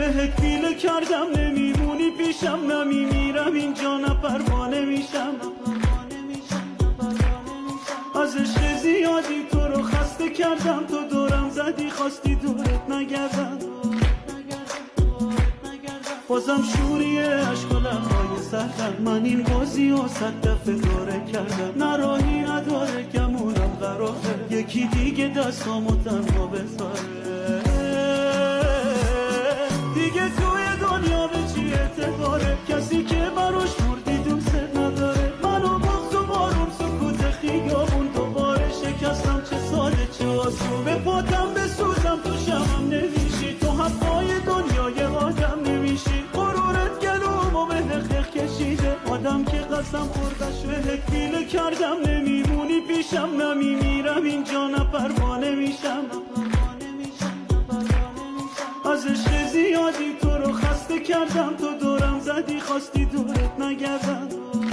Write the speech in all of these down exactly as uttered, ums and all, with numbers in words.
بهت پیله کردم نمیمونی پیشم، نمیمیرم اینجا نه پروانه میشم. از عشق زیادی تو رو خسته کردم، تو دورم زدی خواستی دورت نگردم. بازم شوریه عشق و لبهای سردم، من این بازی و صد دفعه دوره کردم. نه راهی نداره گمونم قراره یکی دیگه دستامو تنها بذاره. دیگه توی دنیا به چی اعتباره کسی که براش مردی دوست نداره. منو بغض و بارون سکوت خیابون دوباره شکستم، چه ساده چه آسون به پاتم بسوزم تو شمم نمیشی. تو حقای دنیای آدم نمیشی، غرورت گلومو به نخخ کشیده. آدم که قسم خوردش بهت پیله کردم نمیمونی پیشم، نمیمیرم اینجا نه پروانه میشم. از عشق زیادی تو رو خسته کردم، تو دورم زدی خواستی دورت نگردم.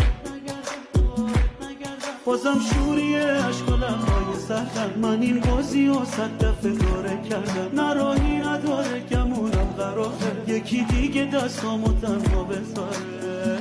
بازم شوریه عشق و لبهای سردم، من این بازی و صد دفعه دوره کردم. نه راهی نداره گمونم قراره یکی دیگه دستامو تنها بذاره.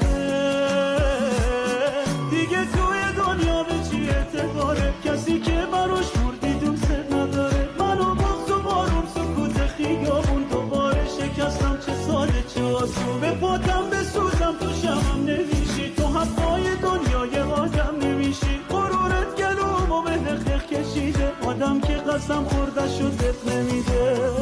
دیگه توی دنیا به چی اعتباره کسی که براش مردی دوست نداره. منو بغض و بارون سکوت خیابون دوباره شکستم، چه ساده چه آسون به پاتم بسوزم تو شمم نمیشی. تو حقای دنیای آدم نمیشی، غرورت گلومو به نخخ کشیده. آدم که قسم خورده شد دت نمیده.